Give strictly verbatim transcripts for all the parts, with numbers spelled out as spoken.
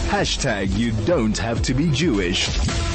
Hashtag you don't have to be Jewish.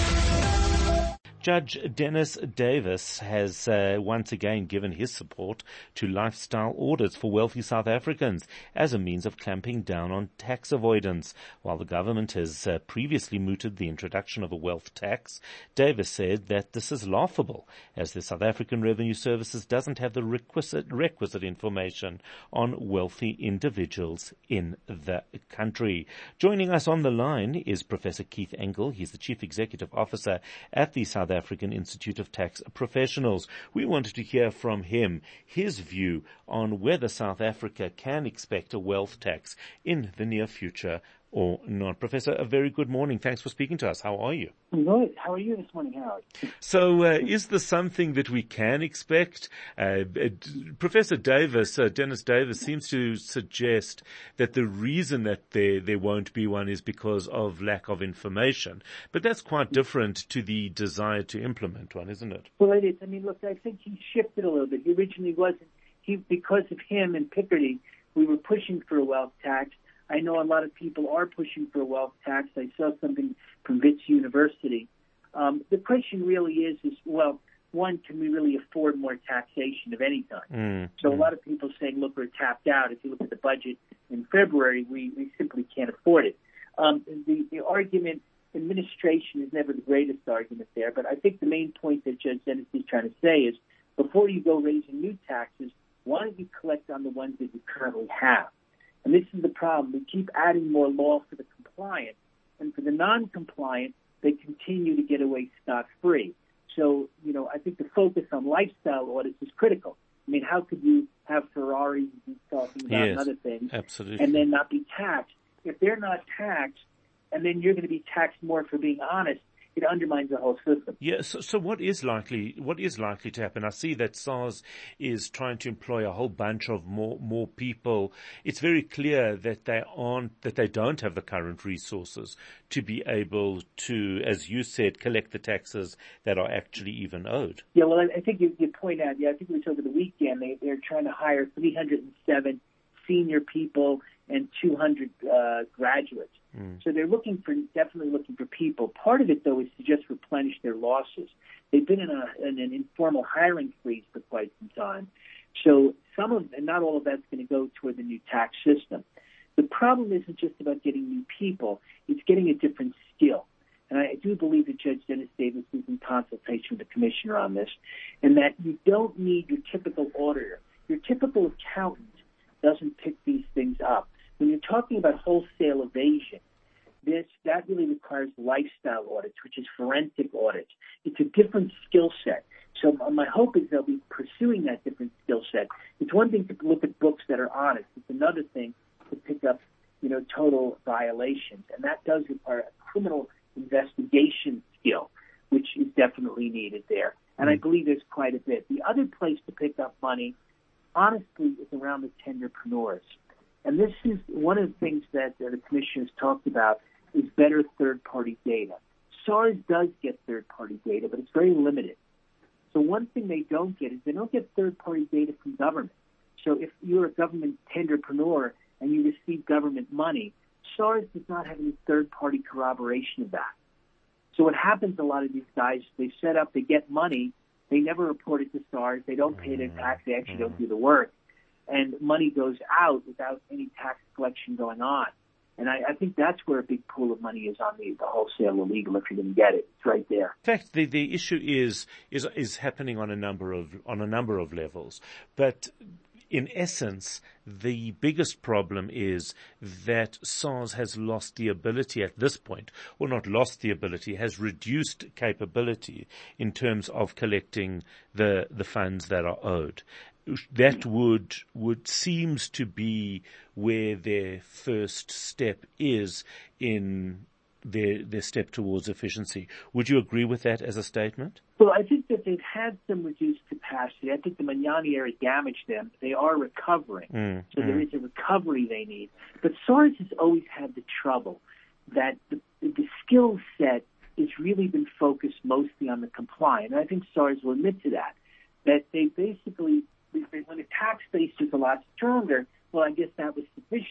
Judge Dennis Davis has uh, once again given his support to lifestyle audits for wealthy South Africans as a means of clamping down on tax avoidance. While the government has uh, previously mooted the introduction of a wealth tax, Davis said that this is laughable, as the South African Revenue Services doesn't have the requisite, requisite information on wealthy individuals in the country. Joining us on the line is Professor Keith Engel. He's the Chief Executive Officer at the South African Institute of Tax Professionals. We wanted to hear from him his view on whether South Africa can expect a wealth tax in the near future or not. Professor, a very good morning. Thanks for speaking to us. How are you? I'm good. How are you this morning, Howard? So, uh, is this something that we can expect? Uh, uh, Professor Davis, uh, Dennis Davis, seems to suggest that the reason that there there won't be one is because of lack of information. But that's quite different to the desire to implement one, isn't it? Well, it is. I mean, look, I think he shifted a little bit. He originally wasn't. He because of him and Picardy, we were pushing for a wealth tax. I know a lot of people are pushing for a wealth tax. I saw something from Wits University. Um, the question really is, is, well, one, can we really afford more taxation of any kind? Mm, so mm. a lot of people saying, look, we're tapped out. If you look at the budget in February, we, we simply can't afford it. Um, the, the argument, administration is never the greatest argument there, but I think the main point that Judge Dennis is trying to say is, before you go raising new taxes, why don't you collect on the ones that you currently have? And this is the problem. We keep adding more law for the compliant, and for the non-compliant, they continue to get away scot-free. So, you know, I think the focus on lifestyle audits is critical. I mean, how could you have Ferraris and be talking about yes, and other things absolutely. and then not be taxed? If they're not taxed, and then you're going to be taxed more for being honest, it undermines the whole system. Yeah. So, so what is likely? What is likely to happen? I see that SARS is trying to employ a whole bunch of more more people. It's very clear that they aren't that they don't have the current resources to be able to, as you said, collect the taxes that are actually even owed. Yeah. Well, I, I think you, you point out. Yeah, I think it was over the weekend. They they're trying to hire three hundred seven senior people and two hundred uh, graduates. Mm. So they're looking for, definitely looking for people. Part of it, though, is to just replenish their losses. They've been in, a, in an informal hiring freeze for quite some time. So some of, and not all of that's going to go toward the new tax system. The problem isn't just about getting new people. It's getting a different skill. And I do believe that Judge Dennis Davis is in consultation with the commissioner on this, and that you don't need your typical auditor. Your typical accountant doesn't pick these things up. When you're talking about wholesale evasion, this that really requires lifestyle audits, which is forensic audits. It's a different skill set. So my hope is they'll be pursuing that different skill set. It's one thing to look at books that are honest. It's another thing to pick up, you know, total violations, and that does require a criminal investigation skill, which is definitely needed there. And I believe there's quite a bit. The other place to pick up money, honestly, is around the tenderpreneurs. And this is one of the things that uh, the Commission has talked about is better third-party data. SARS does get third-party data, but it's very limited. So one thing they don't get is they don't get third-party data from government. So if you're a government tenderpreneur and you receive government money, SARS does not have any third-party corroboration of that. So what happens, a lot of these guys, they set up, they get money, they never report it to SARS, they don't pay their tax, they actually don't do the work. And money goes out without any tax collection going on. And I, I think that's where a big pool of money is on the, the wholesale illegal, if you're going to get it. It's right there. In fact, the, the issue is, is, is happening on a number of, on a number of levels. But in essence, the biggest problem is that SARS has lost the ability at this point, or not lost the ability, has reduced capability in terms of collecting the, the funds that are owed. That would would seems to be where their first step is in their their step towards efficiency. Would you agree with that as a statement? Well, I think that they've had some reduced capacity. I think the Magnani area damaged them. They are recovering, mm, so mm. there is a recovery they need. But SARS has always had the trouble that the, the skill set has really been focused mostly on the compliant. And I think SARS will admit to that, that they basically, when the tax base was a lot stronger, well, I guess that was sufficient.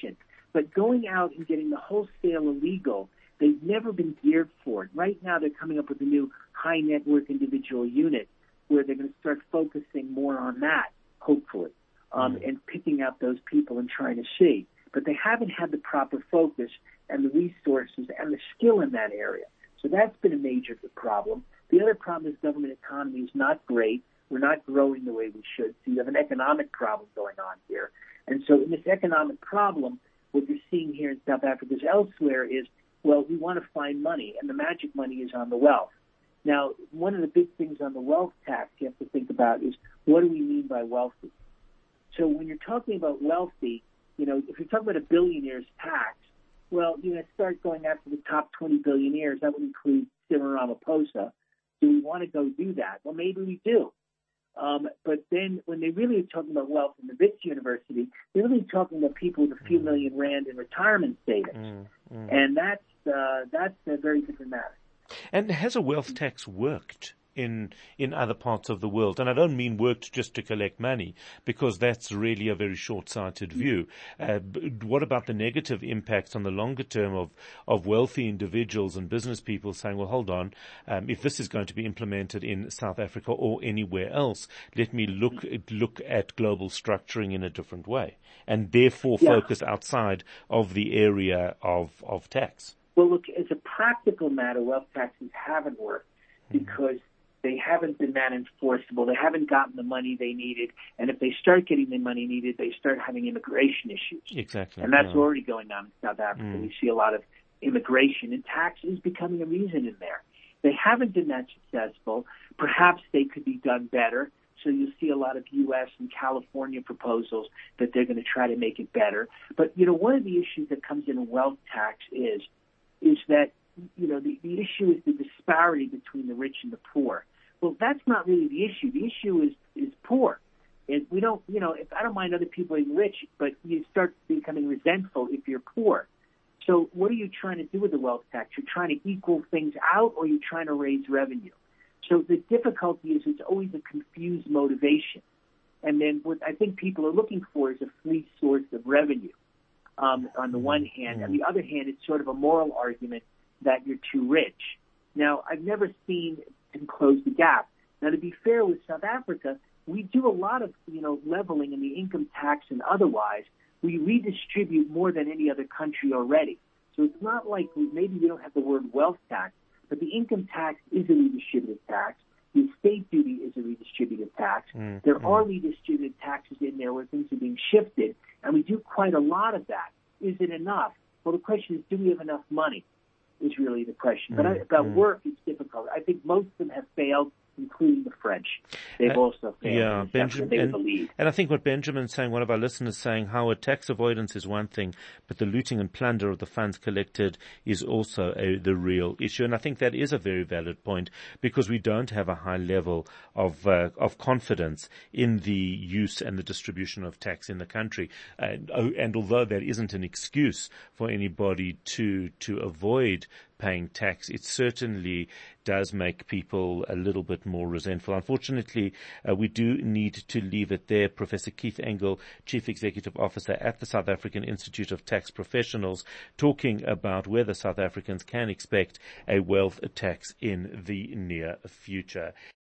But going out and getting the wholesale illegal, they've never been geared for it. Right now, they're coming up with a new high net worth individual unit where they're going to start focusing more on that, hopefully, um, mm. and picking out those people and trying to see. But they haven't had the proper focus and the resources and the skill in that area. So that's been a major problem. The other problem is government economy is not great. We're not growing the way we should. So you have an economic problem going on here. And so in this economic problem, what you're seeing here in South Africa as elsewhere is, well, we want to find money, and the magic money is on the wealth. Now, one of the big things on the wealth tax you have to think about is, what do we mean by wealthy? So when you're talking about wealthy, you know, if you're talking about a billionaire's tax, well, you're going to start going after the top twenty billionaires. That would include Cyril Ramaphosa. Do we want to go do that? Well, maybe we do. Um, but then when they really are talking about wealth in the Wits University, they're really talking about people with a few mm. million rand in retirement savings. Mm, mm. And that's, uh, that's a very different matter. And has a wealth tax worked in in other parts of the world? And I don't mean worked just to collect money, because that's really a very short-sighted view. Uh, what about the negative impacts on the longer term of, of wealthy individuals and business people saying, well, hold on, um, if this is going to be implemented in South Africa or anywhere else, let me look look at global structuring in a different way, and therefore yeah. focus outside of the area of, of tax? Well, look, as a practical matter, wealth taxes haven't worked because they haven't been that enforceable. They haven't gotten the money they needed. And if they start getting the money needed, they start having immigration issues. Exactly. And that's yeah. already going on in South Africa. Mm. We see a lot of immigration, and tax is becoming a reason in there. They haven't been that successful. Perhaps they could be done better. So you'll see a lot of U S and California proposals that they're going to try to make it better. But, you know, one of the issues that comes in a wealth tax is, is that, you know, the, the issue is the disparity between the rich and the poor. Well, that's not really the issue. The issue is, is poor. And we don't, you know, if I don't mind other people being rich, but you start becoming resentful if you're poor. So what are you trying to do with the wealth tax? You're trying to equal things out, or you're trying to raise revenue? So the difficulty is it's always a confused motivation. And then what I think people are looking for is a free source of revenue um, on the one hand. On the other hand, it's sort of a moral argument that you're too rich. Now, I've never seen and close the gap. Now, to be fair with South Africa, we do a lot of, you know, leveling in the income tax and otherwise. We redistribute more than any other country already. So it's not like we, maybe we don't have the word wealth tax, but the income tax is a redistributive tax. The estate duty is a redistributive tax. Mm, there mm. are redistributive taxes in there where things are being shifted, and we do quite a lot of that. Is it enough? Well, the question is, do we have enough money? Is really the question. But mm, I, about mm. work, it's difficult. I think most of them have failed, including the French. They've uh, also failed. Yeah, Benjamin, and, the and I think what Benjamin's saying, one of our listeners saying, how a tax avoidance is one thing, but the looting and plunder of the funds collected is also a, the real issue. And I think that is a very valid point, because we don't have a high level of uh, of confidence in the use and the distribution of tax in the country. And, and although that isn't an excuse for anybody to to avoid paying tax, it certainly does make people a little bit more resentful. Unfortunately, uh, we do need to leave it there. Professor Keith Engel, Chief Executive Officer at the South African Institute of Tax Professionals, talking about whether South Africans can expect a wealth tax in the near future.